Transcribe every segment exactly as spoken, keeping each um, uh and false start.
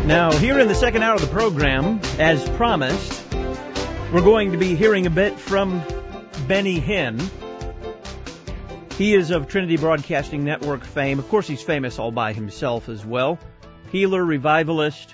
Now, here in the second hour of the program, as promised, we're going to be hearing a bit from Benny Hinn. He is of Trinity Broadcasting Network fame. Of course, he's famous all by himself as well. Healer, revivalist.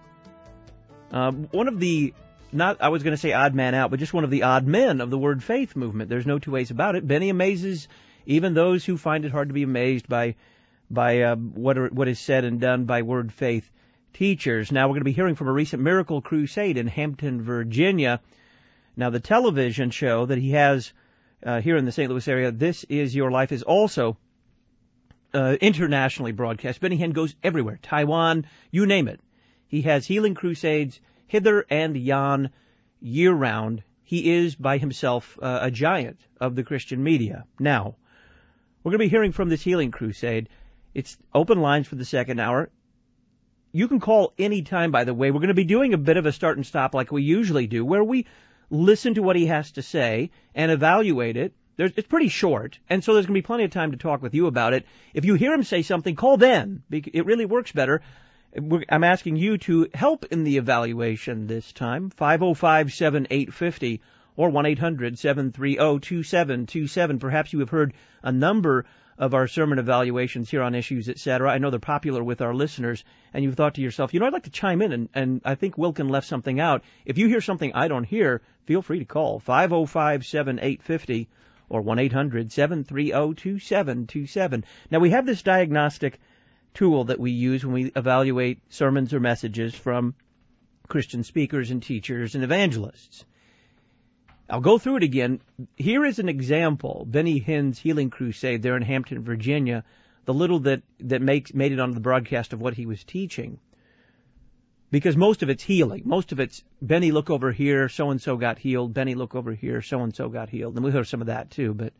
Uh, one of the, not, I was going to say odd man out, but just one of the odd men of the Word Faith movement. There's no two ways about it. Benny amazes even those who find it hard to be amazed by by uh, what are, what is said and done by Word Faith teachers. Now, we're going to be hearing from a recent miracle crusade in Hampton, Virginia. Now, the television show that he has uh, here in the Saint Louis area, This Is Your Life, is also uh, internationally broadcast. Benny Hinn goes everywhere, Taiwan, you name it. He has healing crusades hither and yon, year-round. He is, by himself, uh, a giant of the Christian media. Now, we're going to be hearing from this healing crusade. It's open lines for the second hour. You can call any time, by the way. We're going to be doing a bit of a start and stop like we usually do, where we listen to what he has to say and evaluate it. There's, it's pretty short, and so there's going to be plenty of time to talk with you about it. If you hear him say something, call then. It really works better. I'm asking you to help in the evaluation this time. five oh five, seven eight five oh or one eight hundred, seven three oh, two seven two seven. Perhaps you have heard a number of our sermon evaluations here on Issues, et cetera. I know they're popular with our listeners, and you've thought to yourself, you know, I'd like to chime in, and, and I think Wilkin left something out. If you hear something I don't hear, feel free to call five oh five, seven eight five oh or one eight hundred, seven three oh, two seven two seven. Now, we have this diagnostic tool that we use when we evaluate sermons or messages from Christian speakers and teachers and evangelists. I'll go through it again. Here is an example, Benny Hinn's healing crusade there in Hampton, Virginia, the little that, that makes, made it onto the broadcast of what he was teaching. Because most of it's healing. Most of it's, Benny, look over here, so-and-so got healed. Benny, look over here, so-and-so got healed. And we'll hear some of that too. But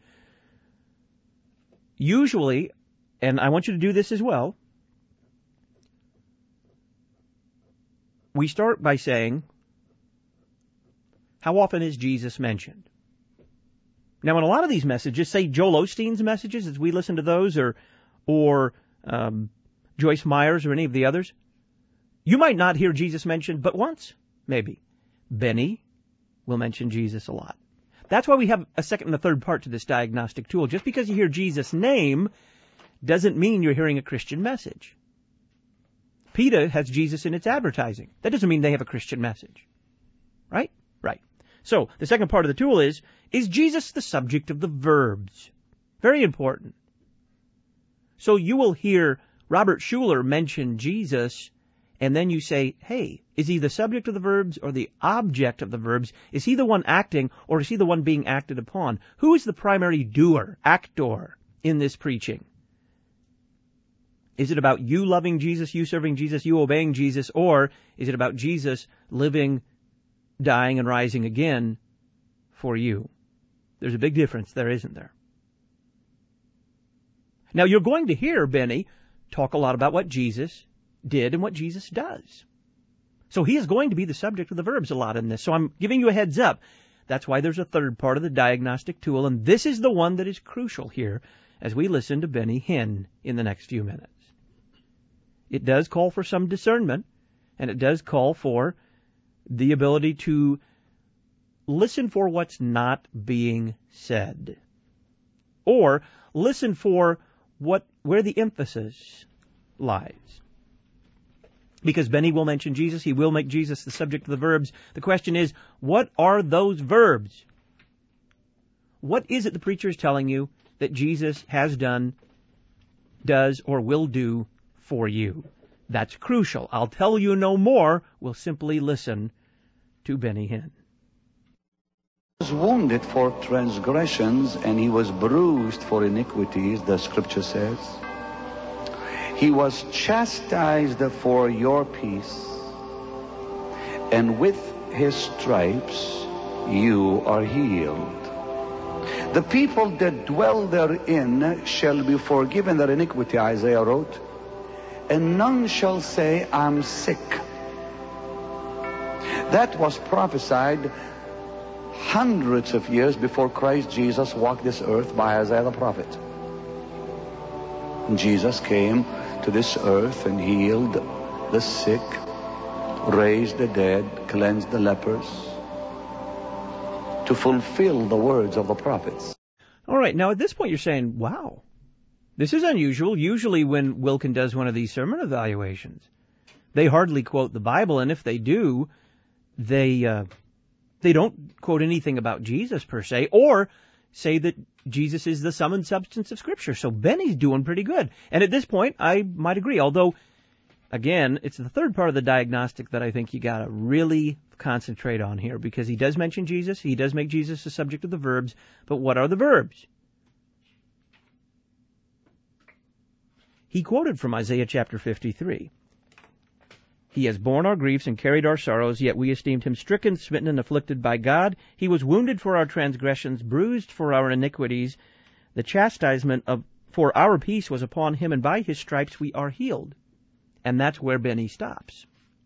usually, and I want you to do this as well, we start by saying, how often is Jesus mentioned? Now, in a lot of these messages, say Joel Osteen's messages, as we listen to those, or or um, Joyce Myers or any of the others, you might not hear Jesus mentioned but once, maybe. Benny will mention Jesus a lot. That's why we have a second and a third part to this diagnostic tool. Just because you hear Jesus' name doesn't mean you're hearing a Christian message. PETA has Jesus in its advertising. That doesn't mean they have a Christian message. Right? Right. So, the second part of the tool is, is Jesus the subject of the verbs? Very important. So you will hear Robert Schuller mention Jesus, and then you say, hey, is he the subject of the verbs or the object of the verbs? Is he the one acting, or is he the one being acted upon? Who is the primary doer, actor, in this preaching? Is it about you loving Jesus, you serving Jesus, you obeying Jesus, or is it about Jesus living, dying, and rising again for you? There's a big difference there, isn't there? Now, you're going to hear Benny talk a lot about what Jesus did and what Jesus does. So he is going to be the subject of the verbs a lot in this. So I'm giving you a heads up. That's why there's a third part of the diagnostic tool, and this is the one that is crucial here as we listen to Benny Hinn in the next few minutes. It does call for some discernment, and it does call for the ability to listen for what's not being said, or listen for what where the emphasis lies. Because Benny will mention Jesus, he will make Jesus the subject of the verbs. The question is, what are those verbs? What is it the preacher is telling you that Jesus has done, does, or will do for you? That's crucial. I'll tell you no more. We'll simply listen to Benny Hinn. He was wounded for transgressions, and he was bruised for iniquities, the scripture says. He was chastised for your peace, and with his stripes you are healed. The people that dwell therein shall be forgiven their iniquity, Isaiah wrote, and none shall say, I'm sick. That was prophesied hundreds of years before Christ Jesus walked this earth by Isaiah the prophet. And Jesus came to this earth and healed the sick raise the dead, cleanse the lepers, to fulfill the words of the prophets. All right, now at this point you're saying, wow, this is unusual. Usually when Wilkin does one of these sermon evaluations, they hardly quote the Bible, and if they do, they uh, they don't quote anything about Jesus per se, or say that Jesus is the sum and substance of Scripture. So Benny's doing pretty good. And at this point, I might agree, although, again, it's the third part of the diagnostic that I think you got to really concentrate on here, because he does mention Jesus, he does make Jesus the subject of the verbs, but what are the verbs? He quoted from Isaiah chapter fifty-three. He has borne our griefs and carried our sorrows, yet we esteemed him stricken, smitten, and afflicted by God. He was wounded for our transgressions, bruised for our iniquities. The chastisement of for our peace was upon him, and by his stripes we are healed. And that's where Benny stops.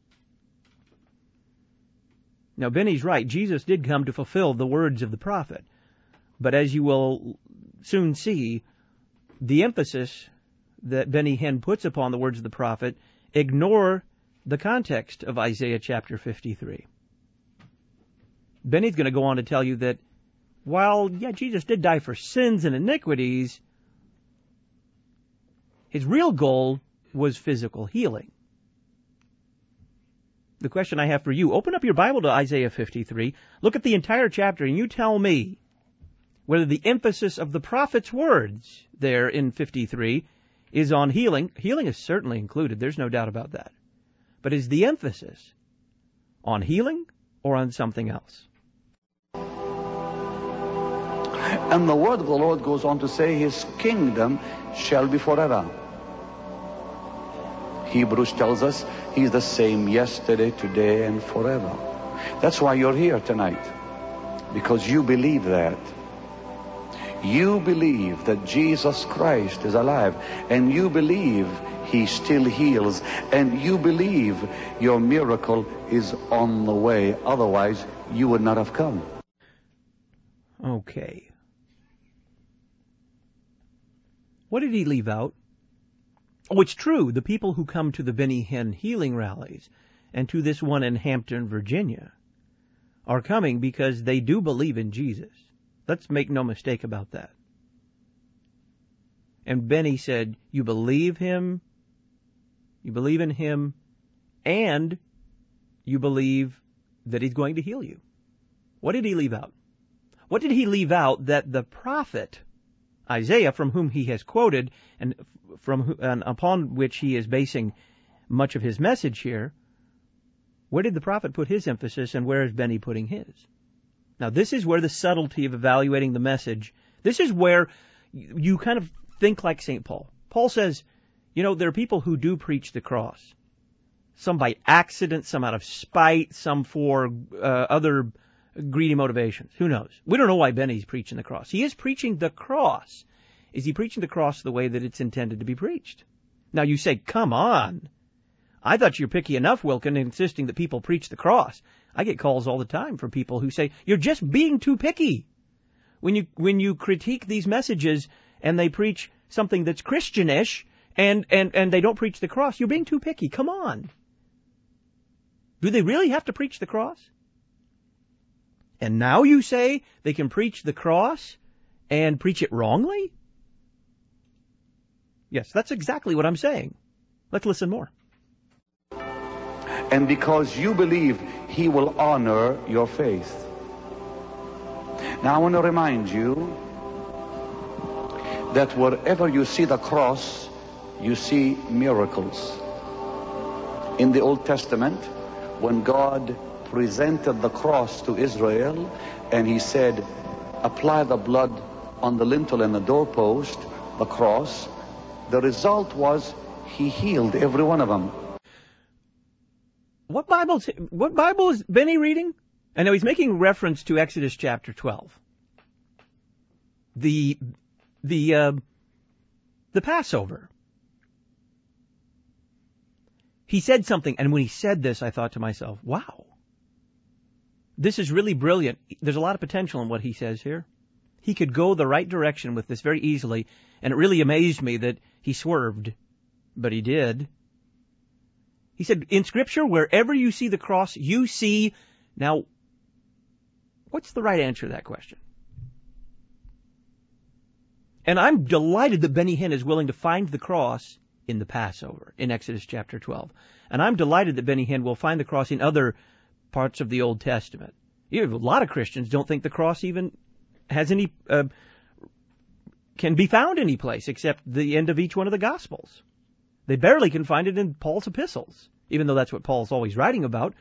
Now, Benny's right. Jesus did come to fulfill the words of the prophet. But as you will soon see, the emphasis that Benny Hinn puts upon the words of the prophet ignore the context of Isaiah chapter fifty-three. Benny's going to go on to tell you that while, yeah, Jesus did die for sins and iniquities, his real goal was physical healing. The question I have for you, open up your Bible to Isaiah fifty-three, look at the entire chapter, and you tell me whether the emphasis of the prophet's words there in fifty-three is on healing. Healing is certainly included, there's no doubt about that. But is the emphasis on healing or on something else? And the word of the Lord goes on to say, his kingdom shall be forever. Hebrews tells us he's the same yesterday, today, and forever. That's why you're here tonight, because you believe that. You believe that Jesus Christ is alive, and you believe he still heals, and you believe your miracle is on the way. Otherwise, you would not have come. Okay. What did he leave out? Oh, it's true. The people who come to the Benny Hinn healing rallies and to this one in Hampton, Virginia, are coming because they do believe in Jesus. Let's make no mistake about that. And Benny said, you believe him, you believe in him, and you believe that he's going to heal you. What did he leave out? What did he leave out that the prophet Isaiah, from whom he has quoted, and from and upon which he is basing much of his message here, where did the prophet put his emphasis, and where is Benny putting his? Now, this is where the subtlety of evaluating the message, this is where you kind of think like Saint Paul. Paul says, you know, there are people who do preach the cross. Some by accident, some out of spite, some for uh, other greedy motivations. Who knows? We don't know why Benny's preaching the cross. He is preaching the cross. Is he preaching the cross the way that it's intended to be preached? Now you say, come on. I thought you were picky enough, Wilkin, insisting that people preach the cross. I get calls all the time from people who say, you're just being too picky. When you, when you critique these messages and they preach something that's Christianish and, and, and they don't preach the cross, you're being too picky. Come on. Do they really have to preach the cross? And now you say they can preach the cross and preach it wrongly? Yes, that's exactly what I'm saying. Let's listen more. And because you believe, he will honor your faith. Now I want to remind you that wherever you see the cross, you see miracles. In the Old Testament, when God presented the cross to Israel, and he said, apply the blood on the lintel and the doorpost, the cross, the result was he healed every one of them. What Bible, what Bible is Benny reading? I know he's making reference to Exodus chapter twelve. The, the, uh, the Passover. He said something, and when he said this, I thought to myself, wow. This is really brilliant. There's a lot of potential in what he says here. He could go the right direction with this very easily, and it really amazed me that he swerved, but he did. He said, in Scripture, wherever you see the cross, you see... Now, what's the right answer to that question? And I'm delighted that Benny Hinn is willing to find the cross in the Passover, in Exodus chapter twelve. And I'm delighted that Benny Hinn will find the cross in other parts of the Old Testament. You know, a lot of Christians don't think the cross even has any, uh, can be found any place except the end of each one of the Gospels. They barely can find it in Paul's epistles, even though that's what Paul's always writing about.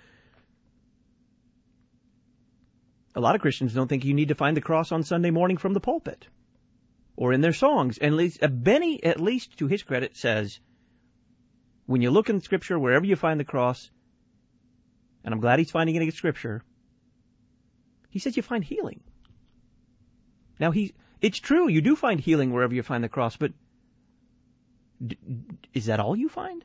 A lot of Christians don't think you need to find the cross on Sunday morning from the pulpit or in their songs. And at least, uh, Benny, at least to his credit, says, when you look in Scripture, wherever you find the cross, and I'm glad he's finding it in Scripture, he says you find healing. Now, he, it's true, you do find healing wherever you find the cross, but d- is that all you find?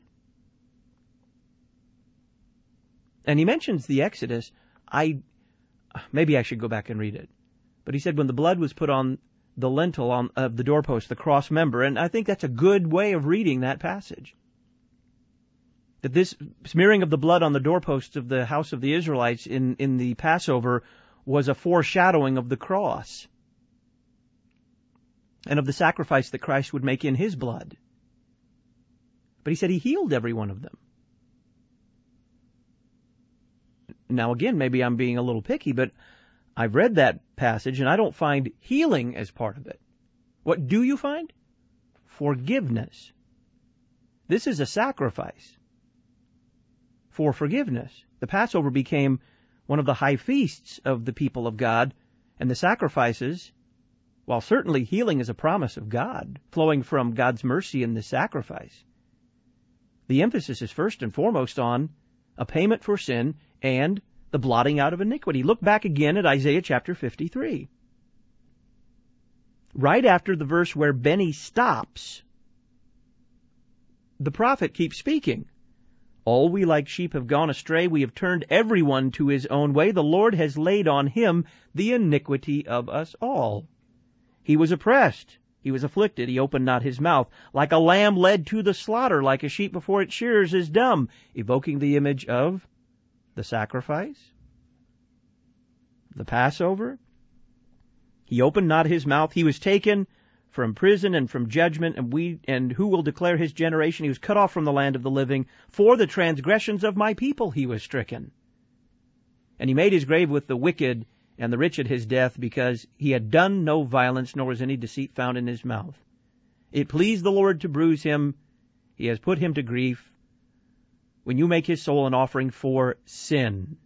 And he mentions the Exodus. I, maybe I should go back and read it. But he said when the blood was put on the lintel on, of the doorpost, the cross member, and I think that's a good way of reading that passage. That this smearing of the blood on the doorposts of the house of the Israelites in, in the Passover was a foreshadowing of the cross and of the sacrifice that Christ would make in his blood. But he said he healed every one of them. Now again, maybe I'm being a little picky, but I've read that passage and I don't find healing as part of it. What do you find? Forgiveness. This is a sacrifice for forgiveness. The Passover became one of the high feasts of the people of God, and the sacrifices, while certainly healing is a promise of God, flowing from God's mercy in the sacrifice, the emphasis is first and foremost on a payment for sin and the blotting out of iniquity. Look back again at Isaiah chapter fifty-three. Right after the verse where Benny stops, the prophet keeps speaking. All we like sheep have gone astray. We have turned everyone to his own way. The Lord has laid on him the iniquity of us all. He was oppressed. He was afflicted. He opened not his mouth. Like a lamb led to the slaughter, like a sheep before its shearers is dumb, evoking the image of the sacrifice, the Passover. He opened not his mouth. He was taken from prison and from judgment, and we and who will declare his generation? He was cut off from the land of the living. For the transgressions of my people he was stricken. And he made his grave with the wicked and the rich at his death, because he had done no violence, nor was any deceit found in his mouth. It pleased the Lord to bruise him. He has put him to grief. When you make his soul an offering for sin,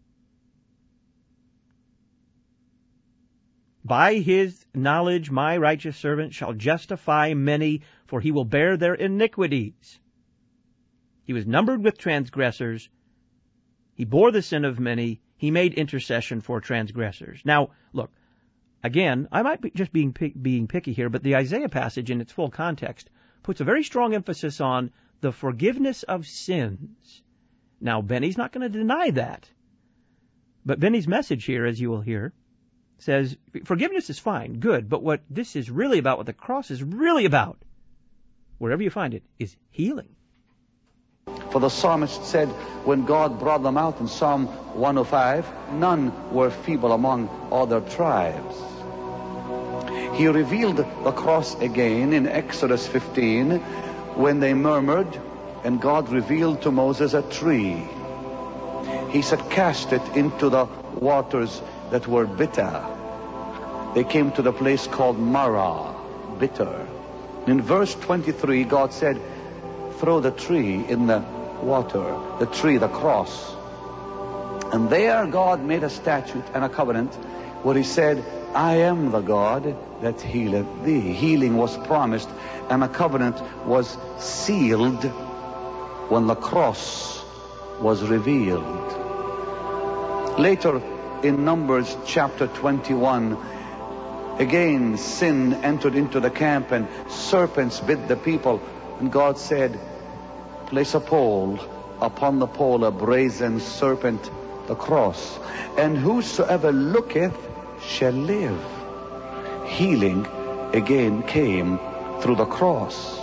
by his knowledge my righteous servant shall justify many, for he will bear their iniquities. He was numbered with transgressors. He bore the sin of many. He made intercession for transgressors. Now, look, again, I might be just being being picky here, but the Isaiah passage in its full context puts a very strong emphasis on the forgiveness of sins. Now, Benny's not going to deny that. But Benny's message here, as you will hear, says forgiveness is fine, good, but what this is really about, what the cross is really about, wherever you find it, is healing. For the psalmist said, when God brought them out in Psalm one oh five, none were feeble among other tribes. He revealed the cross again in Exodus fifteen, when they murmured, and God revealed to Moses a tree. He said, cast it into the waters that were bitter. They came to the place called Marah, bitter. In verse twenty-three, God said, throw the tree in the water, the tree, the cross. And there God made a statute and a covenant where he said, I am the God that healeth thee. Healing was promised, and a covenant was sealed when the cross was revealed. Later in Numbers chapter twenty-one, again sin entered into the camp and serpents bit the people. And God said, place a pole, upon the pole a brazen serpent, the cross. And whosoever looketh shall live. Healing again came through the cross.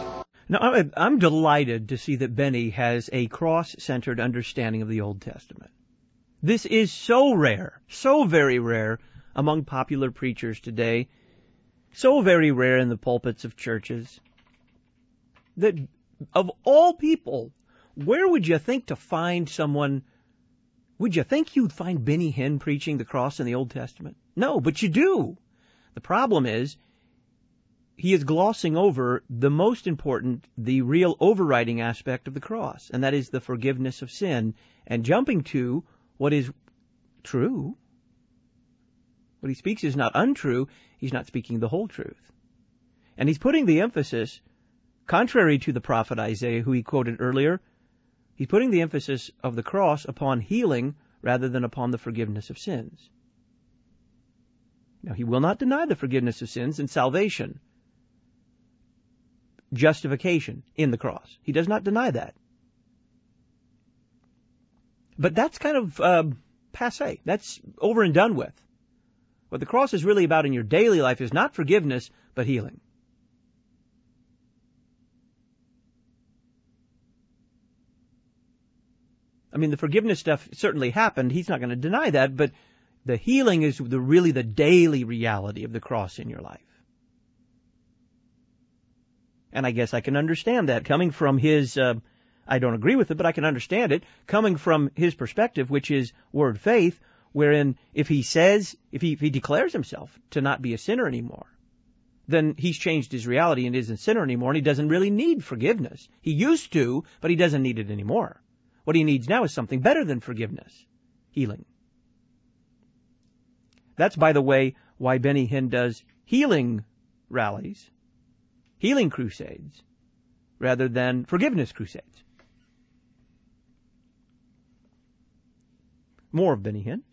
Now, I'm I'm delighted to see that Benny has a cross-centered understanding of the Old Testament. This is so rare, so very rare among popular preachers today, so very rare in the pulpits of churches, that of all people, where would you think to find someone, would you think you'd find Benny Hinn preaching the cross in the Old Testament? No, but you do. The problem is, he is glossing over the most important, the real overriding aspect of the cross, and that is the forgiveness of sin, and jumping to what is true. What he speaks is not untrue. He's not speaking the whole truth. And he's putting the emphasis, contrary to the prophet Isaiah, who he quoted earlier, he's putting the emphasis of the cross upon healing rather than upon the forgiveness of sins. Now, he will not deny the forgiveness of sins and salvation, justification in the cross. He does not deny that. But that's kind of uh, passé. That's over and done with. What the cross is really about in your daily life is not forgiveness, but healing. I mean, the forgiveness stuff certainly happened. He's not going to deny that, but the healing is the, really the daily reality of the cross in your life. And I guess I can understand that coming from his, uh, I don't agree with it, but I can understand it, coming from his perspective, which is word faith, wherein if he says, if he, if he declares himself to not be a sinner anymore, then he's changed his reality and isn't a sinner anymore, and he doesn't really need forgiveness. He used to, but he doesn't need it anymore. What he needs now is something better than forgiveness, healing. That's, by the way, why Benny Hinn does healing rallies, healing crusades, rather than forgiveness crusades. More of Benny Hinn.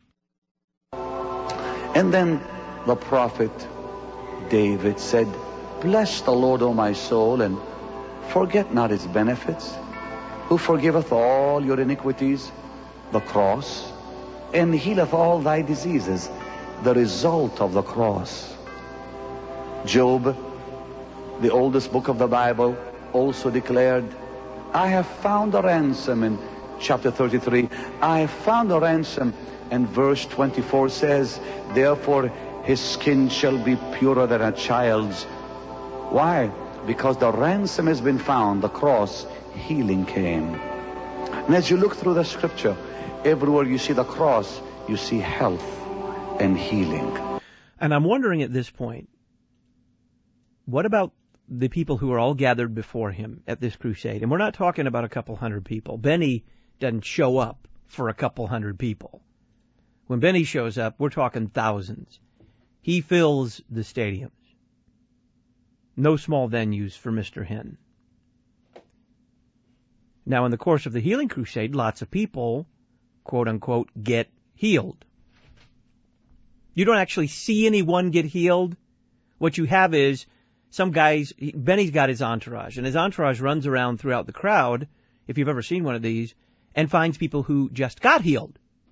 And then the prophet David said, "Bless the Lord, O my soul, and forget not his benefits, who forgiveth all your iniquities, the cross, and healeth all thy diseases," the result of the cross. Job, the oldest book of the Bible, also declared, "I have found a ransom," in chapter thirty-three. "I have found a ransom," and verse twenty-four says, "Therefore his skin shall be purer than a child's." Why? Because the ransom has been found, the cross, healing came. And as you look through the scripture, everywhere you see the cross, you see health and healing. And I'm wondering at this point, what about the people who are all gathered before him at this crusade? And we're not talking about a couple hundred people. Benny doesn't show up for a couple hundred people. When Benny shows up, we're talking thousands. He fills the stadiums. No small venues for Mister Hinn. Now, in the course of the healing crusade, lots of people, quote unquote, get healed. You don't actually see anyone get healed. What you have is some guys, Benny's got his entourage, and his entourage runs around throughout the crowd, if you've ever seen one of these, and finds people who just got healed.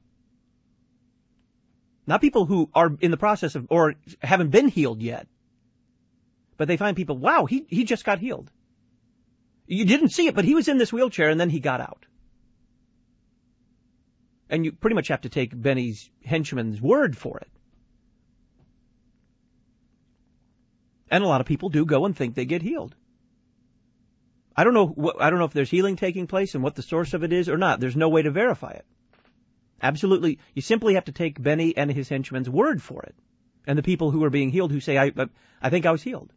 Not people who are in the process of, or haven't been healed yet. But they find people, wow, he, he just got healed. You didn't see it, but he was in this wheelchair and then he got out. And you pretty much have to take Benny's henchman's word for it. And a lot of people do go and think they get healed. I don't know what, I don't know if there's healing taking place and what the source of it is or not. There's no way to verify it. Absolutely. You simply have to take Benny and his henchman's word for it. And the people who are being healed who say, I, I think I was healed.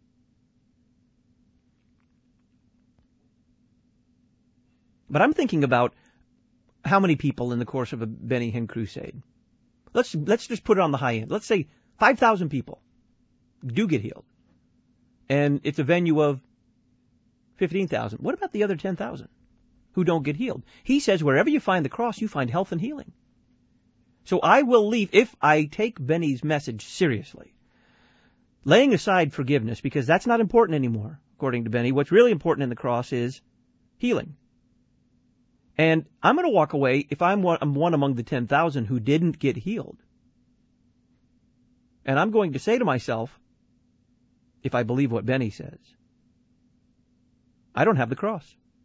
But I'm thinking about how many people in the course of a Benny Hinn crusade. Let's, let's just put it on the high end. Let's say five thousand people do get healed. And it's a venue of fifteen thousand. What about the other ten thousand who don't get healed? He says wherever you find the cross, you find health and healing. So I will leave, if I take Benny's message seriously, laying aside forgiveness, because that's not important anymore, according to Benny. What's really important in the cross is healing. And I'm going to walk away if I'm one, I'm one among the ten thousand who didn't get healed. And I'm going to say to myself, if I believe what Benny says, I don't have the cross.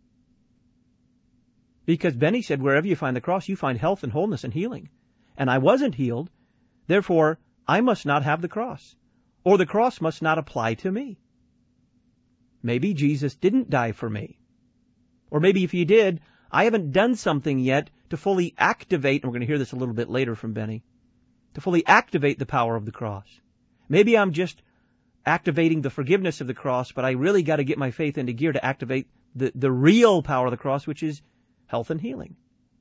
Because Benny said, wherever you find the cross, you find health and wholeness and healing. And I wasn't healed, therefore I must not have the cross. Or the cross must not apply to me. Maybe Jesus didn't die for me. Or maybe if he did, I haven't done something yet to fully activate, and we're going to hear this a little bit later from Benny, to fully activate the power of the cross. Maybe I'm just activating the forgiveness of the cross, but I really got to get my faith into gear to activate the, the real power of the cross, which is health and healing.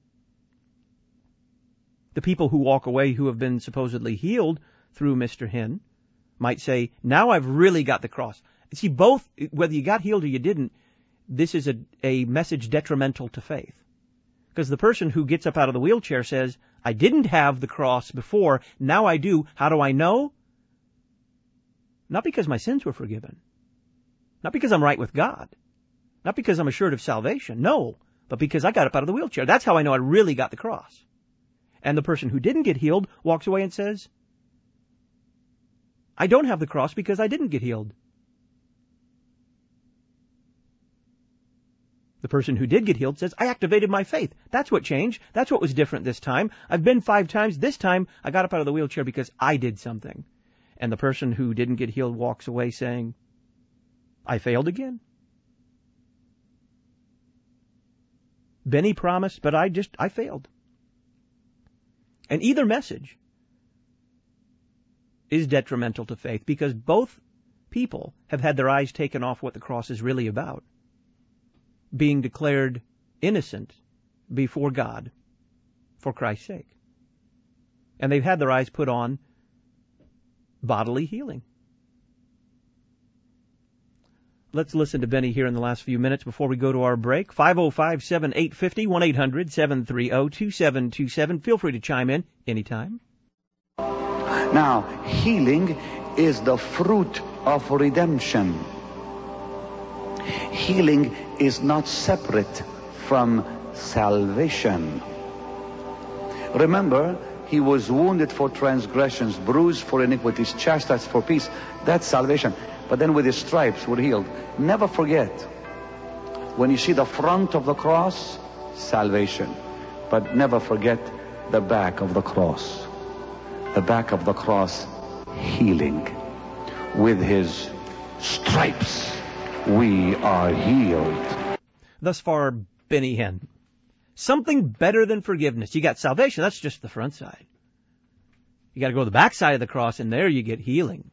The people who walk away who have been supposedly healed through Mister Hinn might say, now I've really got the cross. See, both, whether you got healed or you didn't, this is a, a message detrimental to faith. Because the person who gets up out of the wheelchair says, I didn't have the cross before, now I do. How do I know? Not because my sins were forgiven. Not because I'm right with God. Not because I'm assured of salvation. No, but because I got up out of the wheelchair. That's how I know I really got the cross. And the person who didn't get healed walks away and says, I don't have the cross because I didn't get healed. The person who did get healed says, I activated my faith. That's what changed. That's what was different this time. I've been five times. This time, I got up out of the wheelchair because I did something. And the person who didn't get healed walks away saying, I failed again. Benny promised, but I just, I failed. And either message is detrimental to faith because both people have had their eyes taken off what the cross is really about. Being declared innocent before God for Christ's sake. And they've had their eyes put on bodily healing. Let's listen to Benny here in the last few minutes before we go to our break. five oh five, seven eight five oh, one eight hundred, seven three zero, two seven two seven. Feel free to chime in anytime. Now, healing is the fruit of redemption. Healing is not separate from salvation. Remember, he was wounded for transgressions, bruised for iniquities, chastised for peace. That's salvation. But then with his stripes we're healed. Never forget, when you see the front of the cross, salvation. But never forget the back of the cross. The back of the cross, healing. With his stripes we are healed. Thus far, Benny Hinn. Something better than forgiveness. You got salvation, that's just the front side. You got to go to the back side of the cross, and there you get healing.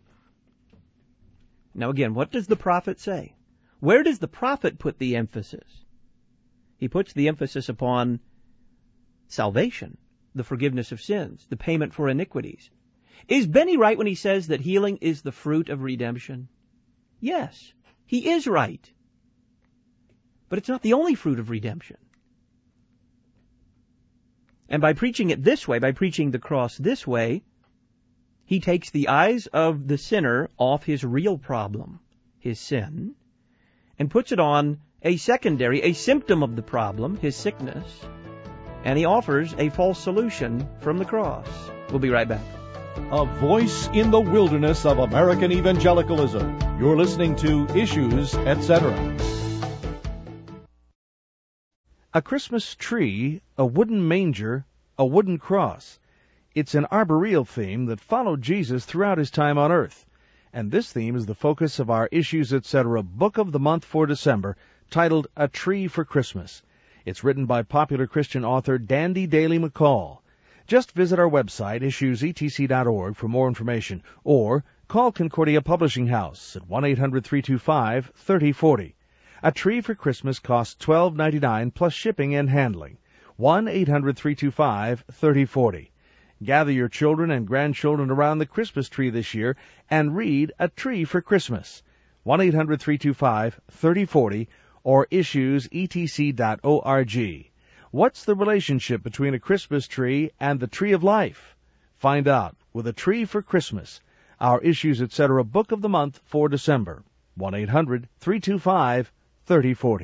Now again, what does the prophet say? Where does the prophet put the emphasis? He puts the emphasis upon salvation, the forgiveness of sins, the payment for iniquities. Is Benny right when he says that healing is the fruit of redemption? Yes, he is right. But it's not the only fruit of redemption. And by preaching it this way, by preaching the cross this way, he takes the eyes of the sinner off his real problem, his sin, and puts it on a secondary, a symptom of the problem, his sickness, and he offers a false solution from the cross. We'll be right back. A voice in the wilderness of American evangelicalism. You're listening to Issues, et cetera. A Christmas tree, a wooden manger, a wooden cross. It's an arboreal theme that followed Jesus throughout his time on earth. And this theme is the focus of our Issues, et cetera book of the month for December, titled A Tree for Christmas. It's written by popular Christian author Dandy Daly McCall. Just visit our website, issues e t c dot org, for more information, or call Concordia Publishing House at one eight hundred, three two five, three zero four zero. A Tree for Christmas costs twelve dollars and ninety-nine cents plus shipping and handling. one eight hundred, three two five, three zero four zero. Gather your children and grandchildren around the Christmas tree this year and read A Tree for Christmas. one eight hundred, three two five, three zero four zero or issues e t c dot org. What's the relationship between a Christmas tree and the tree of life? Find out with A Tree for Christmas, our Issues, et cetera book of the month for December. one eight hundred, three two five, three zero four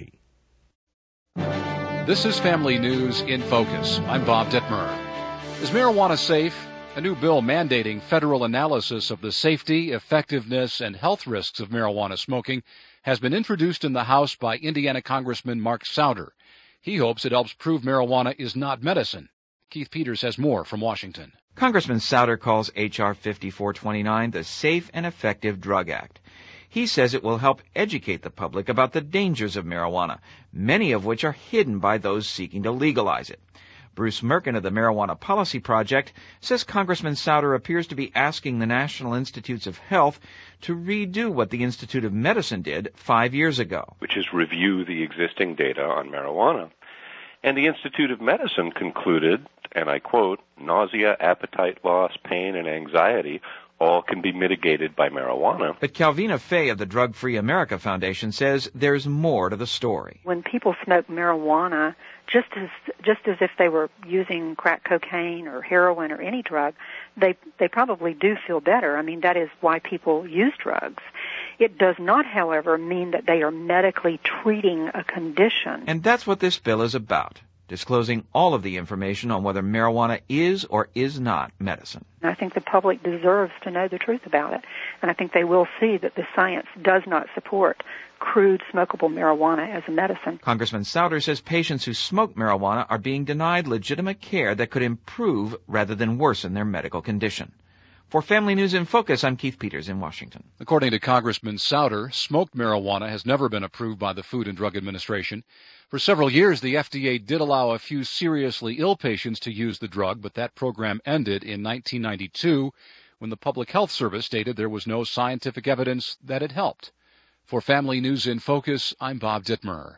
zero. This is Family News in Focus. I'm Bob Dittmer. Is marijuana safe? A new bill mandating federal analysis of the safety, effectiveness, and health risks of marijuana smoking has been introduced in the House by Indiana Congressman Mark Souder. He hopes it helps prove marijuana is not medicine. Keith Peters has more from Washington. Congressman Souder calls H R fifty-four twenty-nine the Safe and Effective Drug Act. He says it will help educate the public about the dangers of marijuana, many of which are hidden by those seeking to legalize it. Bruce Merkin of the Marijuana Policy Project says Congressman Souder appears to be asking the National Institutes of Health to redo what the Institute of Medicine did five years ago, which is review the existing data on marijuana. And the Institute of Medicine concluded, and I quote, nausea, appetite loss, pain, and anxiety all can be mitigated by marijuana. But Calvina Fay of the Drug Free America Foundation says there's more to the story. When people smoke marijuana, just as just as if they were using crack cocaine or heroin or any drug, they they probably do feel better. I mean, that is why people use drugs. It does not, however, mean that they are medically treating a condition. And that's what this bill is about, disclosing all of the information on whether marijuana is or is not medicine. I think the public deserves to know the truth about it, and I think they will see that the science does not support crude smokable marijuana as a medicine. Congressman Souder says patients who smoke marijuana are being denied legitimate care that could improve rather than worsen their medical condition. For Family News in Focus, I'm Keith Peters in Washington. According to Congressman Souder, smoked marijuana has never been approved by the Food and Drug Administration. For several years, the F D A did allow a few seriously ill patients to use the drug, but that program ended in nineteen ninety-two when the Public Health Service stated there was no scientific evidence that it helped. For Family News in Focus, I'm Bob Dittmer.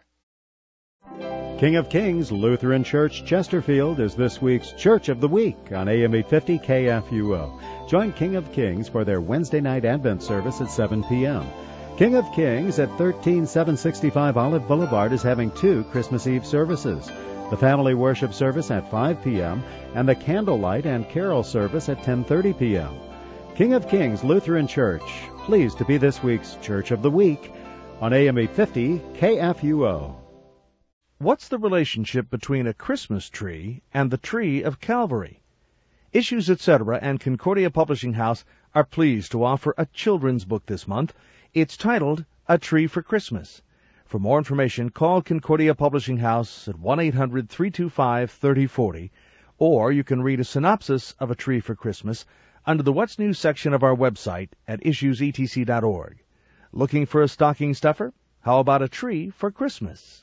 King of Kings Lutheran Church Chesterfield is this week's Church of the Week on A M eight fifty K F U O. Join King of Kings for their Wednesday night Advent service at seven p.m. King of Kings at thirteen seven sixty-five Olive Boulevard is having two Christmas Eve services. The family worship service at five p.m. and the candlelight and carol service at ten thirty p.m. King of Kings Lutheran Church, pleased to be this week's Church of the Week on A M eight fifty K F U O. What's the relationship between a Christmas tree and the tree of Calvary? Issues, et cetera and Concordia Publishing House are pleased to offer a children's book this month. It's titled A Tree for Christmas. For more information, call Concordia Publishing House at one eight hundred three two five three zero four zero, or you can read a synopsis of A Tree for Christmas under the What's New section of our website at issues e t c dot org. Looking for a stocking stuffer? How about a tree for Christmas?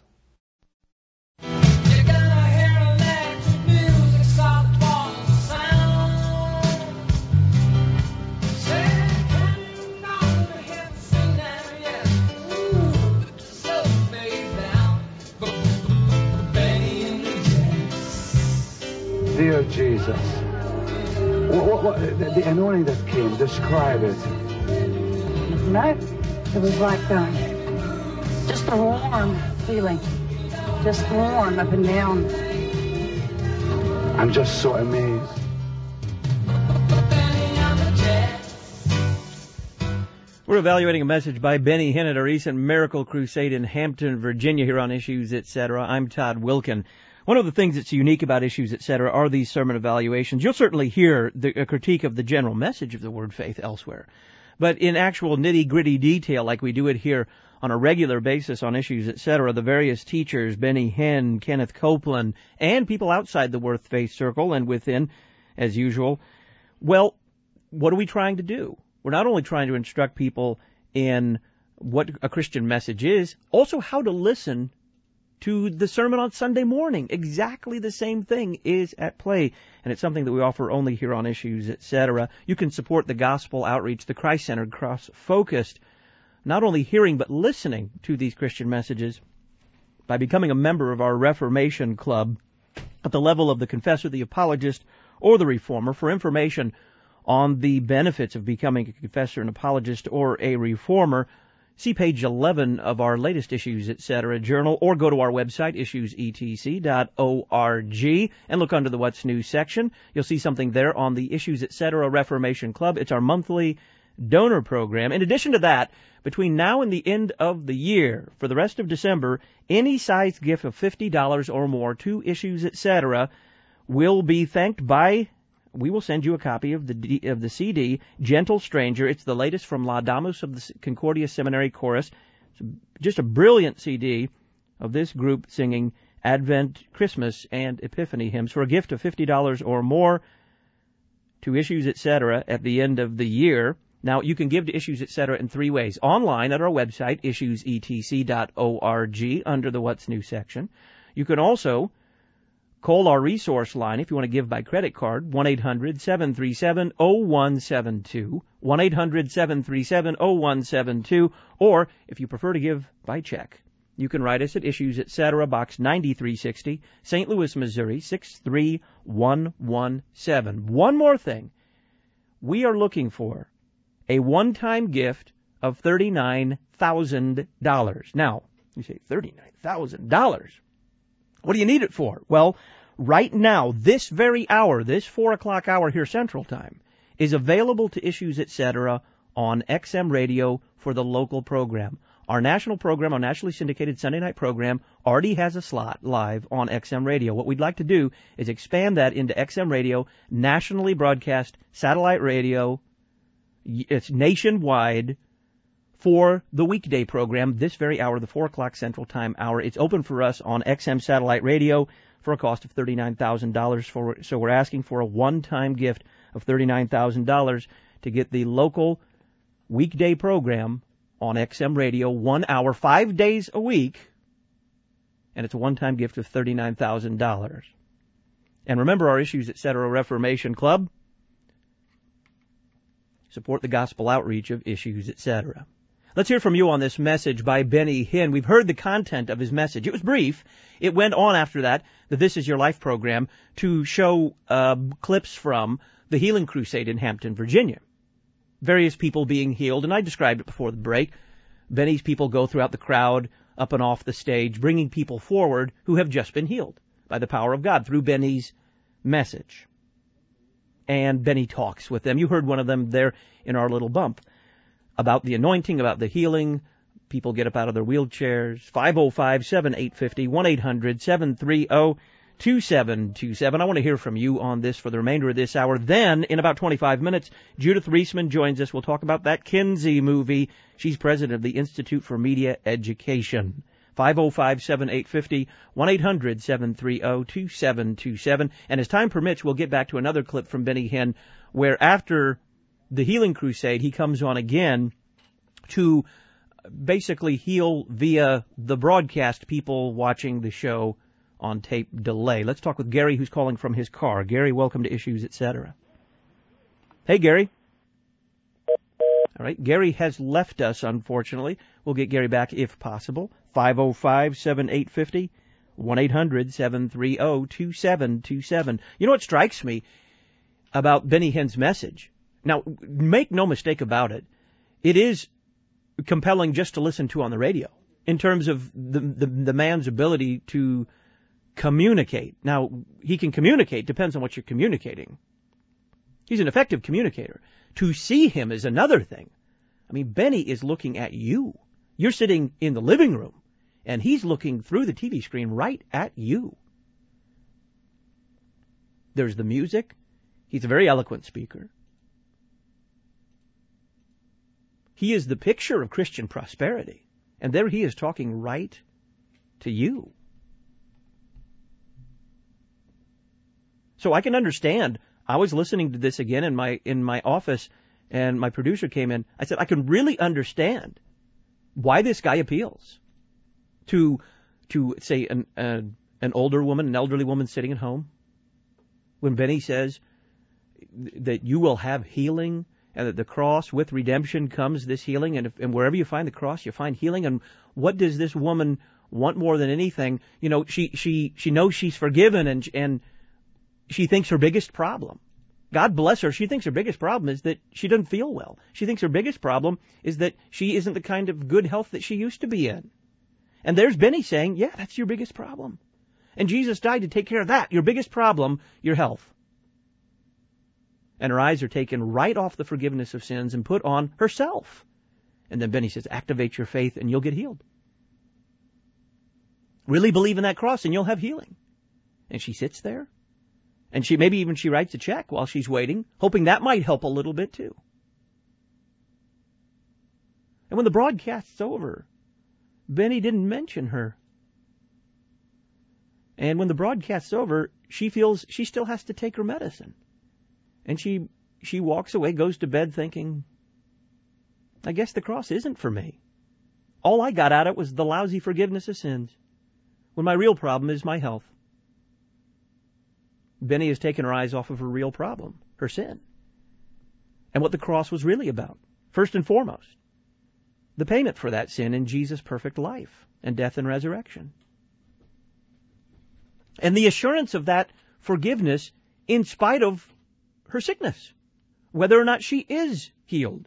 Dear Jesus, what, what, what, the, the anointing that came, describe it. No, it was like um, just a warm feeling, just warm up and down. I'm just so amazed. We're evaluating a message by Benny Hinn at a recent Miracle Crusade in Hampton, Virginia, here on Issues, et cetera. I'm Todd Wilkin. One of the things that's unique about Issues, et cetera, are these sermon evaluations. You'll certainly hear the, a critique of the general message of the word faith elsewhere. But in actual nitty-gritty detail, like we do it here on a regular basis on Issues, et cetera, the various teachers, Benny Hinn, Kenneth Copeland, and people outside the Word Faith circle and within, as usual, well, what are we trying to do? We're not only trying to instruct people in what a Christian message is, also how to listen to the sermon on Sunday morning. Exactly the same thing is at play, and it's something that we offer only here on Issues, et cetera. You can support the gospel outreach, the Christ-centered, cross-focused, not only hearing but listening to these Christian messages by becoming a member of our Reformation Club at the level of the confessor, the apologist, or the reformer. For information on the benefits of becoming a confessor, an apologist, or a reformer, see page eleven of our latest Issues, et cetera journal, or go to our website, issues e t c dot org, and look under the What's New section. You'll see something there on the Issues, et cetera Reformation Club. It's our monthly donor program. In addition to that, between now and the end of the year, for the rest of December, any size gift of fifty dollars or more to Issues, et cetera will be thanked by we will send you a copy of the D, of the C D, Gentle Stranger. It's the latest from La Damus of the Concordia Seminary Chorus. It's just a brilliant C D of this group singing Advent, Christmas, and Epiphany hymns for a gift of fifty dollars or more to Issues Etc. at the end of the year. Now, you can give to Issues Etc. in three ways. Online at our website, issues e t c dot org, under the What's New section. You can also call our resource line if you want to give by credit card, one eight hundred seven three seven oh one seven two, one eight hundred seven three seven oh one seven two, or if you prefer to give by check, you can write us at Issues Etc., Box ninety-three sixty, Saint Louis, Missouri, six three one one seven. One more thing. We are looking for a one-time gift of thirty-nine thousand dollars. Now, you say thirty-nine thousand dollars. What do you need it for? Well, right now, this very hour, this four o'clock hour here Central Time, is available to Issues Etc. on X M Radio for the local program. Our national program, our nationally syndicated Sunday night program, already has a slot live on X M Radio. What we'd like to do is expand that into X M Radio, nationally broadcast satellite radio. It's nationwide for the weekday program, this very hour, the four o'clock Central Time hour. It's open for us on X M satellite radio for a cost of thirty-nine thousand dollars. For, so we're asking for a one-time gift of thirty-nine thousand dollars to get the local weekday program on X M radio, one hour, five days a week, and it's a one-time gift of thirty-nine thousand dollars. And remember our Issues Etc. Reformation Club. Support the gospel outreach of Issues Etc. Let's hear from you on this message by Benny Hinn. We've heard the content of his message. It was brief. It went on after that, the This Is Your Life program, to show uh, clips from the Healing Crusade in Hampton, Virginia. Various people being healed, and I described it before the break. Benny's people go throughout the crowd, up and off the stage, bringing people forward who have just been healed by the power of God through Benny's message. And Benny talks with them. You heard one of them there in our little bump about the anointing, about the healing. People get up out of their wheelchairs. five oh five, seven eight five oh, one eight hundred, seven three oh, two seven two seven. I want to hear from you on this for the remainder of this hour. Then, in about twenty-five minutes, Judith Reisman joins us. We'll talk about that Kinsey movie. She's president of the Institute for Media Education. five oh five, seven eight five oh, one eight hundred, seven three oh, two seven two seven. And as time permits, we'll get back to another clip from Benny Hinn, where after the Healing Crusade, he comes on again to basically heal via the broadcast, people watching the show on tape delay. Let's talk with Gary, who's calling from his car. Gary, welcome to Issues Etc. Hey, Gary. All right, Gary has left us, unfortunately. We'll get Gary back if possible. five oh five, seven eight five oh, one eight hundred, seven three oh, two seven two seven. You know what strikes me about Benny Hinn's message? Now, make no mistake about it. It is compelling just to listen to on the radio in terms of the, the, the man's ability to communicate. Now, he can communicate, depends on what you're communicating. He's an effective communicator. To see him is another thing. I mean, Benny is looking at you. You're sitting in the living room, and he's looking through the T V screen right at you. There's the music. He's a very eloquent speaker. He is the picture of Christian prosperity. And there he is talking right to you. So I can understand. I was listening to this again in my in my office, and my producer came in. I said, I can really understand why this guy appeals to, to say, an, uh, an older woman, an elderly woman sitting at home. When Benny says that you will have healing, and that the cross with redemption comes this healing, and, if, and wherever you find the cross, you find healing. And what does this woman want more than anything? You know, she she she knows she's forgiven, and and she thinks her biggest problem, God bless her, she thinks her biggest problem is that she doesn't feel well. She thinks her biggest problem is that she isn't the kind of good health that she used to be in. And there's Benny saying, yeah, that's your biggest problem. And Jesus died to take care of that, your biggest problem, your health. And her eyes are taken right off the forgiveness of sins and put on herself. And then Benny says, activate your faith and you'll get healed. Really believe in that cross and you'll have healing. And she sits there And she maybe even she writes a check while she's waiting, hoping that might help a little bit too. And when the broadcast's over, Benny didn't mention her. And when the broadcast's over, she feels she still has to take her medicine. And she she walks away, goes to bed thinking, I guess the cross isn't for me. All I got out of it was the lousy forgiveness of sins, when my real problem is my health. Benny has taken her eyes off of her real problem, her sin, and what the cross was really about. First and foremost, the payment for that sin in Jesus' perfect life and death and resurrection. And the assurance of that forgiveness in spite of her sickness, whether or not she is healed.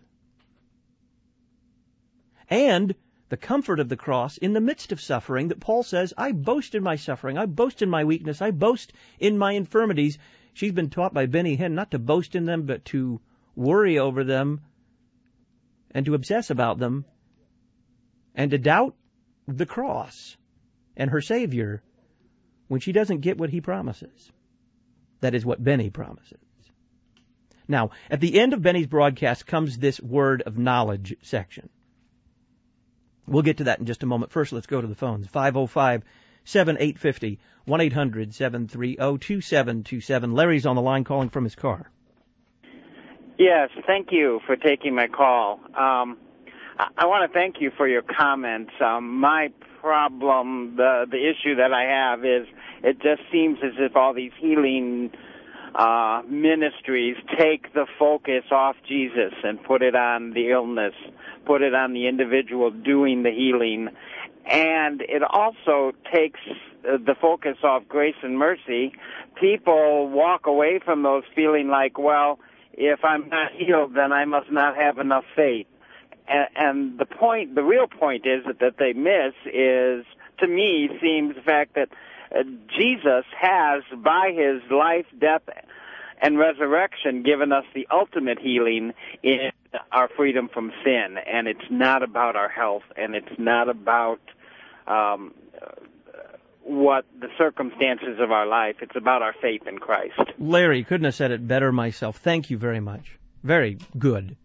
And the comfort of the cross in the midst of suffering that Paul says, I boast in my suffering, I boast in my weakness, I boast in my infirmities. She's been taught by Benny Hinn not to boast in them, but to worry over them and to obsess about them and to doubt the cross and her Savior when she doesn't get what he promises. That is what Benny promises. Now, at the end of Benny's broadcast comes this word of knowledge section. We'll get to that in just a moment. First, let's go to the phones. five oh five, seven eight five oh, one eight hundred, seven three oh, two seven two seven. Larry's on the line calling from his car. Yes, thank you for taking my call. Um, I, I want to thank you for your comments. Um, my problem, the the issue that I have is it just seems as if all these healing uh, ministries take the focus off Jesus and put it on the illness, put it on the individual doing the healing. And it also takes the focus off grace and mercy. People walk away from those feeling like, well, if I'm not healed, then I must not have enough faith. And, and the point, the real point is that, that they miss is, to me, seems the fact that uh, Jesus has, by his life, death, and resurrection, given us the ultimate healing in our freedom from sin. And it's not about our health, and it's not about um, what the circumstances of our life. It's about our faith in Christ. Larry, couldn't have said it better myself. Thank you very much. Very good.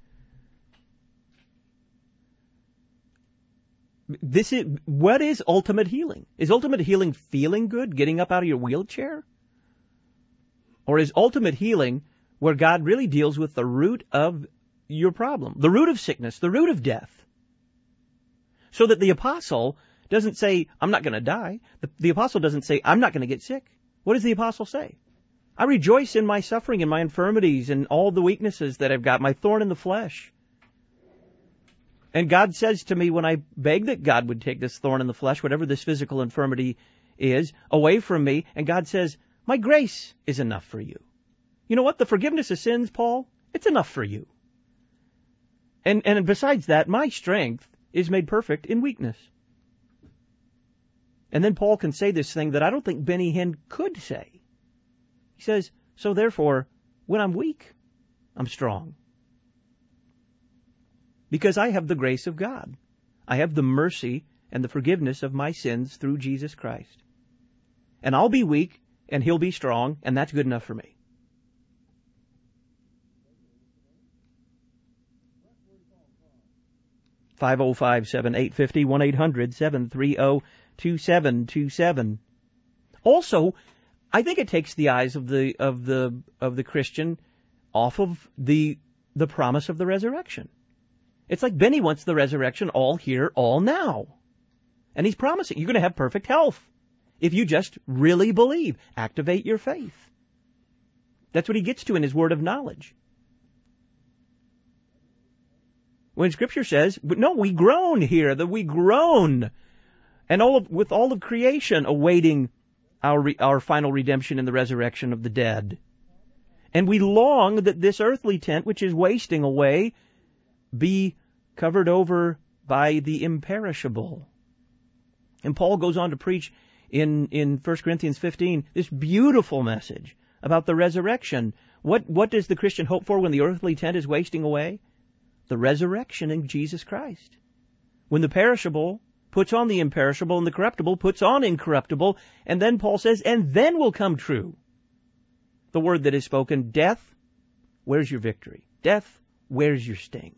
This is, what is ultimate healing? Is ultimate healing feeling good, getting up out of your wheelchair? Or is ultimate healing where God really deals with the root of your problem, the root of sickness, the root of death? So that the apostle doesn't say, I'm not going to die. The, the apostle doesn't say, I'm not going to get sick. What does the apostle say? I rejoice in my suffering and my infirmities and all the weaknesses that I've got, my thorn in the flesh. And God says to me when I beg that God would take this thorn in the flesh, whatever this physical infirmity is, away from me, and God says, my grace is enough for you. You know what? The forgiveness of sins, Paul, it's enough for you. And and besides that, my strength is made perfect in weakness. And then Paul can say this thing that I don't think Benny Hinn could say. He says, so therefore, when I'm weak, I'm strong. Because I have the grace of God. I have the mercy and the forgiveness of my sins through Jesus Christ. And I'll be weak, and he'll be strong, and that's good enough for me. five oh five, seven eight five oh, one eight hundred, seven three oh, two seven two seven. Also, I think it takes the eyes of the of the of the Christian off of the the promise of the resurrection. It's like Benny wants the resurrection all here, all now. And he's promising you're going to have perfect health if you just really believe. Activate your faith. That's what he gets to in his word of knowledge. When Scripture says, no, we groan here, that we groan, and all of, with all of creation awaiting our re, our final redemption in the resurrection of the dead. And we long that this earthly tent, which is wasting away, be covered over by the imperishable. And Paul goes on to preach in, in First Corinthians fifteen this beautiful message about the resurrection. What, what does the Christian hope for when the earthly tent is wasting away? The resurrection in Jesus Christ. When the perishable puts on the imperishable and the corruptible puts on incorruptible, and then Paul says, and then will come true the word that is spoken, death, where's your victory? Death, where's your sting?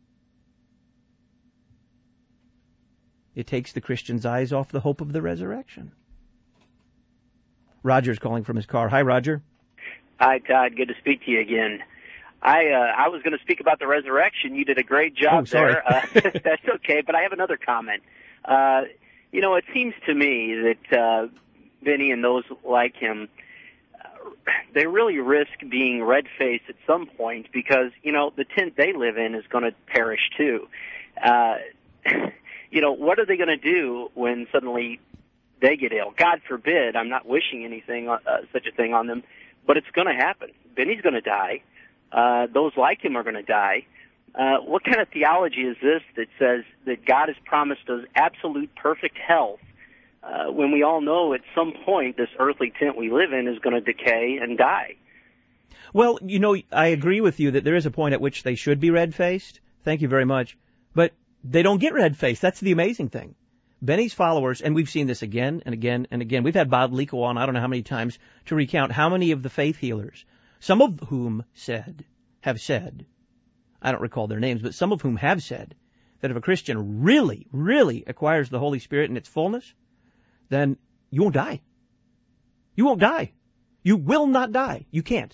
It takes the Christian's eyes off the hope of the resurrection. Roger's calling from his car. Hi, Roger. Hi, Todd. Good to speak to you again. I uh, I was going to speak about the resurrection. You did a great job oh, sorry. there. Uh, that's okay, but I have another comment. Uh, you know, it seems to me that uh, Benny and those like him, uh, they really risk being red-faced at some point because, you know, the tent they live in is going to perish too. Uh, you know, what are they going to do when suddenly they get ill? God forbid, I'm not wishing anything, uh, such a thing on them, but it's going to happen. Benny's going to die. Uh, those like him are going to die. Uh, what kind of theology is this that says that God has promised us absolute perfect health uh, when we all know at some point this earthly tent we live in is going to decay and die? Well, you know, I agree with you that there is a point at which they should be red-faced. Thank you very much. But they don't get red-faced. That's the amazing thing. Benny's followers, and we've seen this again and again and again. We've had Bob Lico on I don't know how many times to recount how many of the faith healers, some of whom said, have said, I don't recall their names, but some of whom have said that if a Christian really, really acquires the Holy Spirit in its fullness, then you won't die. You won't die. You will not die. You can't.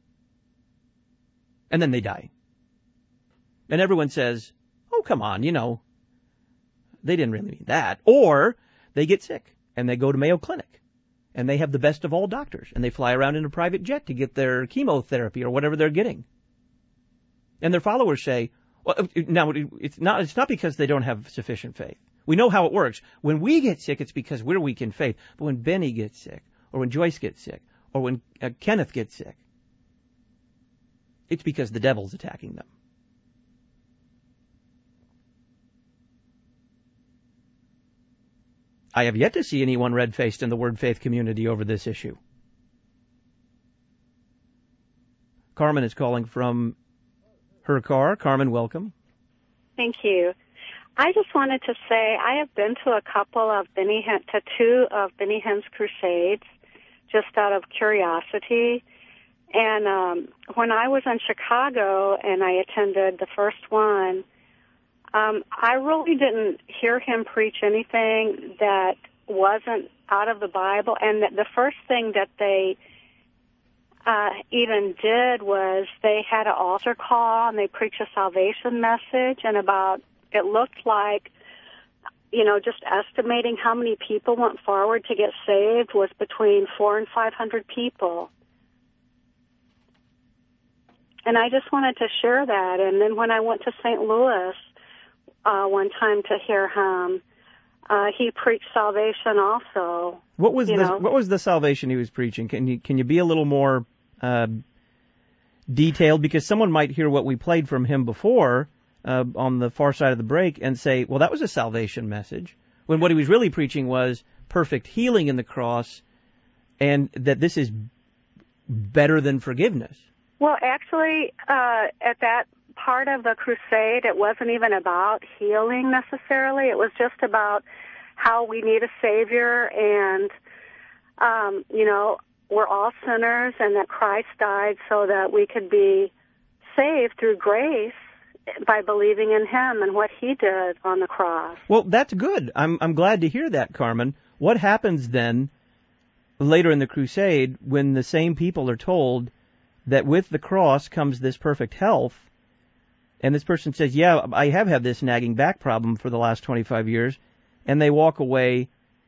And then they die. And everyone says, oh, come on, you know, they didn't really mean that. Or they get sick and they go to Mayo Clinic and they have the best of all doctors and they fly around in a private jet to get their chemotherapy or whatever they're getting. And their followers say, well, now it's not, it's not because they don't have sufficient faith. We know how it works. When we get sick, it's because we're weak in faith. But when Benny gets sick, or when Joyce gets sick, or when uh, Kenneth gets sick, it's because the devil's attacking them. I have yet to see anyone red-faced in the Word Faith community over this issue. Carmen is calling from her car. Carmen, welcome. Thank you. I just wanted to say I have been to a couple of Benny Hinn, to two of Benny Hinn's crusades, just out of curiosity. And um, when I was in Chicago and I attended the first one, um, I really didn't hear him preach anything that wasn't out of the Bible. And that the first thing that they uh, even did was they had an altar call and they preached a salvation message, and about, it looked like, you know, just estimating how many people went forward to get saved was between four and five hundred people. And I just wanted to share that. And then when I went to Saint Louis uh, one time to hear him, uh, he preached salvation also. What was the know. What was the salvation he was preaching? Can you can you be a little more uh, detailed? Because someone might hear what we played from him before uh, on the far side of the break and say, well, that was a salvation message, when what he was really preaching was perfect healing in the cross, and that this is better than forgiveness. Well, actually, uh, at that part of the crusade, it wasn't even about healing necessarily. It was just about how we need a Savior, and, um, you know, we're all sinners, and that Christ died so that we could be saved through grace by believing in Him and what He did on the cross. Well, that's good. I'm I'm glad to hear that, Carmen. What happens then later in the crusade when the same people are told that with the cross comes this perfect health, and this person says, yeah, I have had this nagging back problem for the last twenty-five years, and they walk away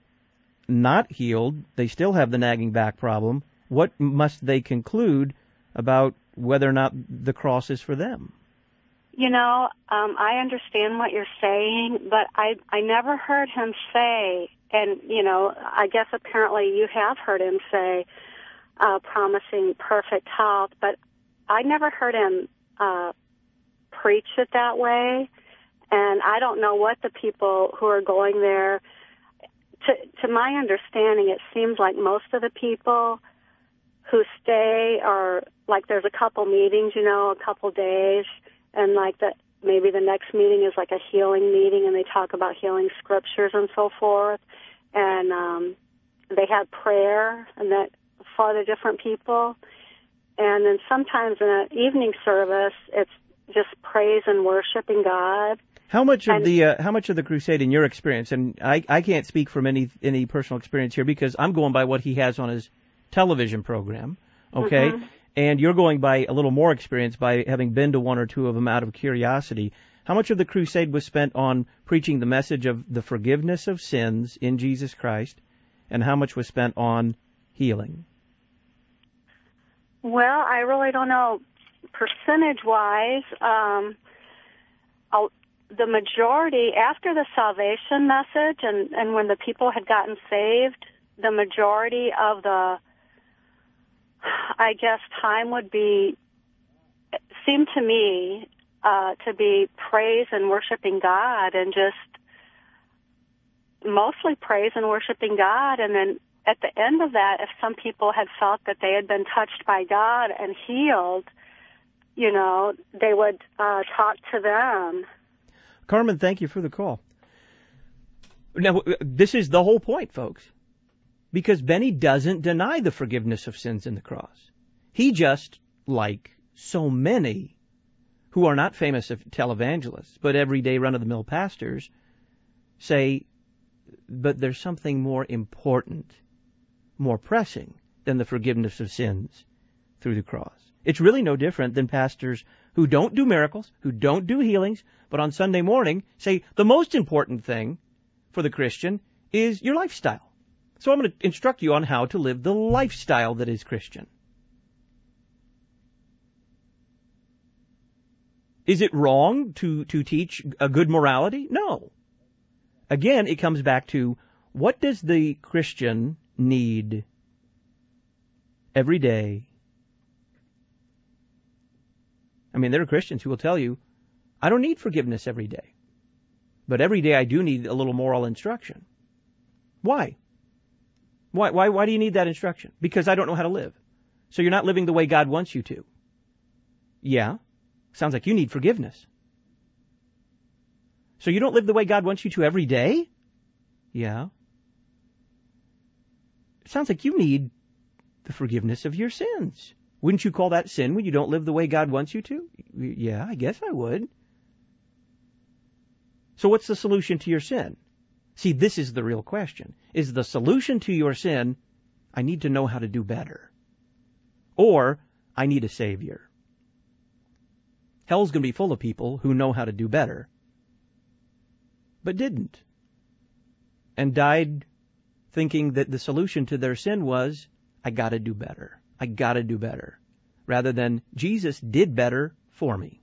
not healed, they still have the nagging back problem, what must they conclude about whether or not the cross is for them? You know, um, I understand what you're saying, but I, I never heard him say, and, you know, I guess apparently you have heard him say, Uh, promising perfect health, but I never heard him uh, preach it that way, and I don't know what the people who are going there, to, to my understanding, it seems like most of the people who stay are, like there's a couple meetings, you know, a couple days, and like the, maybe the next meeting is like a healing meeting, and they talk about healing scriptures and so forth, and um, they have prayer, and that for the different people, And then sometimes in an evening service, it's just praise and worshiping God. How much of and, the uh, how much of the crusade, in your experience, and I, I can't speak from any any personal experience here because I'm going by what he has on his television program, okay? Mm-hmm. And you're going by a little more experience by having been to one or two of them out of curiosity. How much of the crusade was spent on preaching the message of the forgiveness of sins in Jesus Christ, and how much was spent on healing? Well, I really don't know percentage-wise. Um, I'll, the majority, after the salvation message and, and when the people had gotten saved, the majority of the, I guess, time would be, seemed to me uh, to be praise and worshiping God, and just mostly praise and worshiping God. And then at the end of that, if some people had felt that they had been touched by God and healed, you know, they would uh, talk to them. Carmen, thank you for the call. Now, this is the whole point, folks, because Benny doesn't deny the forgiveness of sins in the cross. He just, like so many who are not famous televangelists, but everyday run-of-the-mill pastors, say, but there's something more important, more pressing than the forgiveness of sins through the cross. It's really no different than pastors who don't do miracles, who don't do healings, but on Sunday morning say the most important thing for the Christian is your lifestyle. So I'm going to instruct you on how to live the lifestyle that is Christian. Is it wrong to, to teach a good morality? No. Again, it comes back to, what does the Christian need every day? I mean, there are Christians who will tell you, I don't need forgiveness every day. But every day I do need a little moral instruction. Why? Why, why, why do you need that instruction? Because I don't know how to live. So you're not living the way God wants you to. Yeah. Sounds like you need forgiveness. So you don't live the way God wants you to every day? Yeah. It sounds like you need the forgiveness of your sins. Wouldn't you call that sin when you don't live the way God wants you to? Yeah, I guess I would. So what's the solution to your sin? See, this is the real question. Is the solution to your sin, I need to know how to do better? Or, I need a Savior? Hell's going to be full of people who know how to do better, but didn't, and died thinking that the solution to their sin was, I got to do better. I got to do better, rather than Jesus did better for me.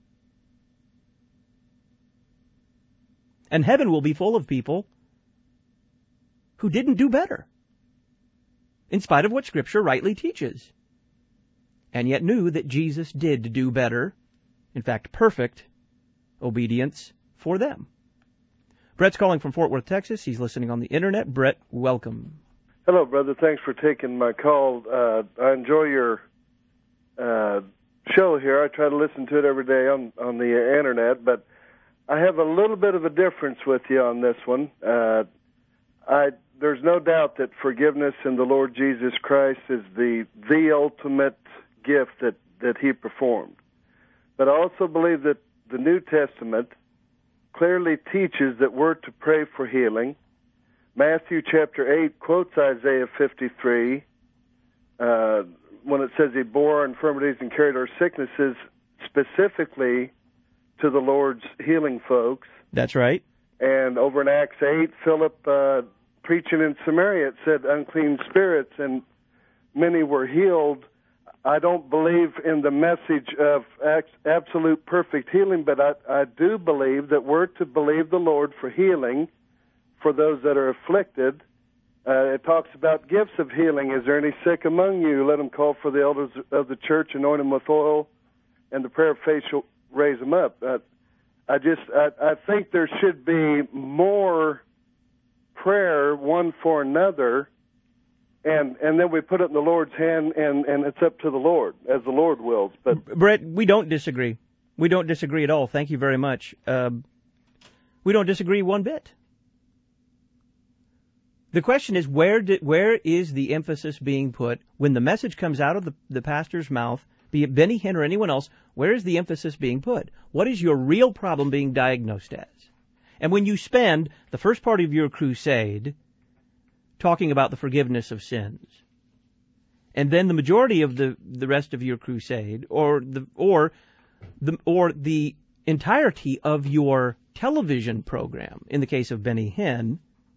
And heaven will be full of people who didn't do better, in spite of what Scripture rightly teaches, and yet knew that Jesus did do better, in fact, perfect obedience for them. Brett's calling from Fort Worth, Texas. He's listening on the Internet. Brett, welcome. Hello, brother. Thanks for taking my call. Uh, I enjoy your uh, show here. I try to listen to it every day on, on the Internet, but I have a little bit of a difference with you on this one. Uh, I there's no doubt that forgiveness in the Lord Jesus Christ is the the ultimate gift that, that He performed. But I also believe that the New Testament clearly teaches that we're to pray for healing. Matthew chapter eight quotes Isaiah fifty-three uh, when it says He bore our infirmities and carried our sicknesses, specifically to the Lord's healing folks. That's right. And over in Acts eight, Philip uh, preaching in Samaria, it said unclean spirits, and many were healed. I don't believe in the message of absolute perfect healing, but I, I do believe that we're to believe the Lord for healing for those that are afflicted. Uh, it talks about gifts of healing. Is there any sick among you? Let them call for the elders of the church, anoint them with oil, and the prayer of faith shall raise them up. Uh, I just, I, I think there should be more prayer one for another, and and then we put it in the Lord's hand, and, and it's up to the Lord, as the Lord wills. But Brett, we don't disagree. We don't disagree at all. Thank you very much. Uh, we don't disagree one bit. The question is, where did, where is the emphasis being put when the message comes out of the, the pastor's mouth be it Benny Hinn or anyone else, where is the emphasis being put? What is your real problem being diagnosed as? And when you spend the first part of your crusade talking about the forgiveness of sins, and then the majority of the, the rest of your crusade, or the or the or the entirety of your television program, in the case of Benny Hinn,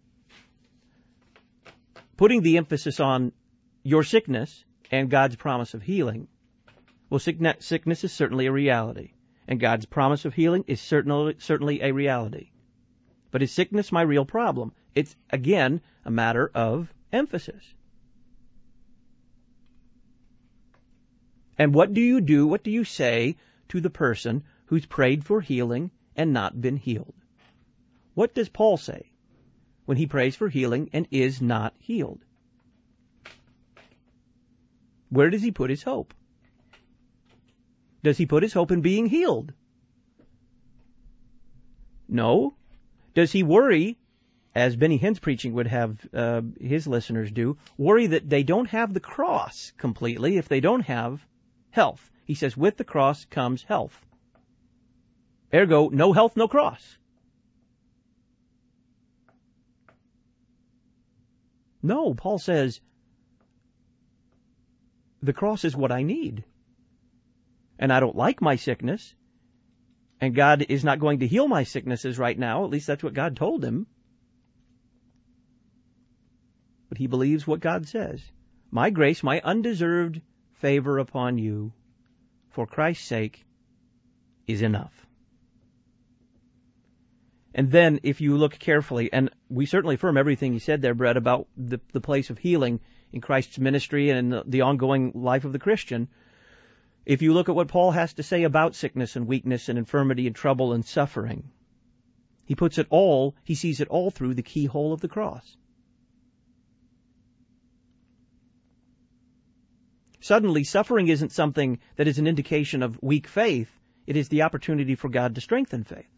putting the emphasis on your sickness and God's promise of healing, well, sickness is certainly a reality, and God's promise of healing is certainly certainly a reality. But is sickness my real problem? It's, again, a matter of emphasis. And what do you do, what do you say to the person who's prayed for healing and not been healed? What does Paul say when he prays for healing and is not healed? Where does he put his hope? Does he put his hope in being healed? No. Does he worry, as Benny Hinn's preaching would have uh, his listeners do, worry that they don't have the cross completely if they don't have health? He says, with the cross comes health. Ergo, no health, no cross. No, Paul says, the cross is what I need. And I don't like my sickness. And God is not going to heal my sicknesses right now. At least that's what God told him. But he believes what God says. My grace, my undeserved favor upon you, for Christ's sake, is enough. And then, if you look carefully, and we certainly affirm everything he said there, Brett, about the, the place of healing in Christ's ministry and in the, the ongoing life of the Christian, if you look at what Paul has to say about sickness and weakness and infirmity and trouble and suffering, he puts it all, he sees it all through the keyhole of the cross. Suddenly, suffering isn't something that is an indication of weak faith. It is the opportunity for God to strengthen faith.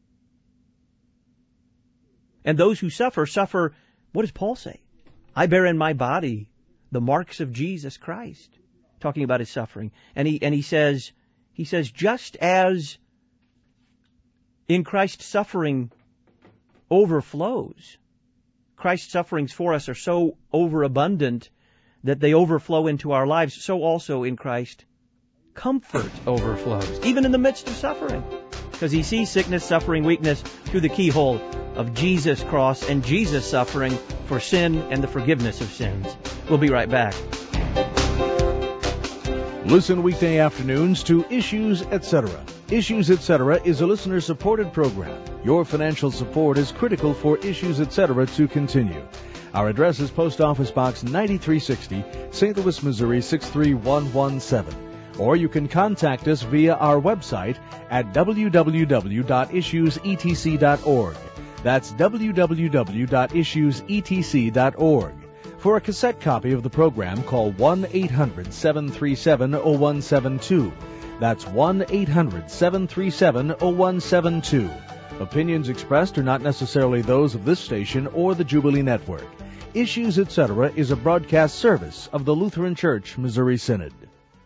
And those who suffer, suffer, what does Paul say? I bear in my body the marks of Jesus Christ. Talking about his suffering. And he and he says, he says, just as in Christ's suffering overflows, Christ's sufferings for us are so overabundant that they overflow into our lives, so also in Christ comfort overflows, even in the midst of suffering. Because he sees sickness, suffering, weakness through the keyhole of Jesus' cross and Jesus' suffering for sin and the forgiveness of sins. We'll be right back. Listen weekday afternoons to Issues, et cetera. Issues, et cetera is a listener-supported program. Your financial support is critical for Issues, et cetera to continue. Our address is Post Office Box ninety-three sixty, Saint Louis, Missouri six three one one seven. Or you can contact us via our website at w w w dot issues e t c dot org. That's w w w dot issues e t c dot org. For a cassette copy of the program, call one eight hundred seven three seven oh one seven two. That's one eight hundred seven three seven oh one seven two. Opinions expressed are not necessarily those of this station or the Jubilee Network. Issues, et cetera is a broadcast service of the Lutheran Church Missouri Synod.